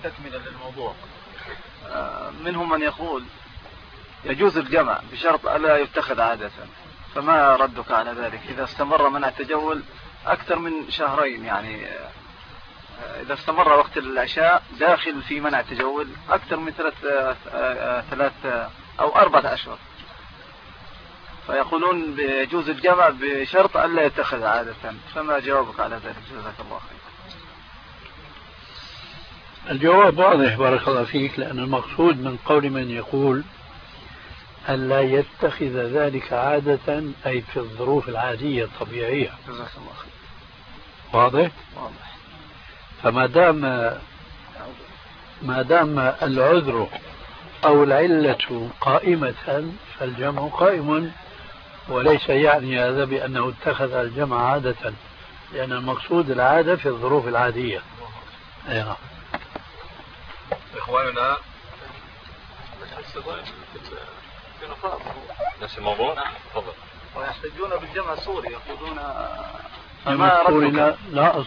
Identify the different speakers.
Speaker 1: تكملة للموضوع. منهم من يقول يجوز الجمع بشرط ألا يتخذ عادة، فما ردك على ذلك إذا استمر منع التجول أكثر من شهرين؟ يعني إذا استمر وقت العشاء داخل في منع التجول أكثر من 3 أو 4 أشهر، فيقولون يجوز الجمع بشرط ألا يتخذ عادة، فما جوابك على ذلك؟ جزاك الله خير.
Speaker 2: الجواب واضح بارك الله فيك، لأن المقصود من قول من يقول ألا يتخذ ذلك عادة أي في الظروف العادية الطبيعية.
Speaker 1: جزاك الله خير.
Speaker 2: واضح؟
Speaker 1: واضح.
Speaker 2: ما دام العذر أو العلة قائمة فالجمع قائم، وليس يعني هذا بأنه اتخذ الجمع عادة، لأن المقصود العادة في الظروف العادية. أيها
Speaker 3: إخواننا نفس الموضوع. تفضل.
Speaker 1: ويحتجون بالجمع السوري، يقولون
Speaker 2: السوري لا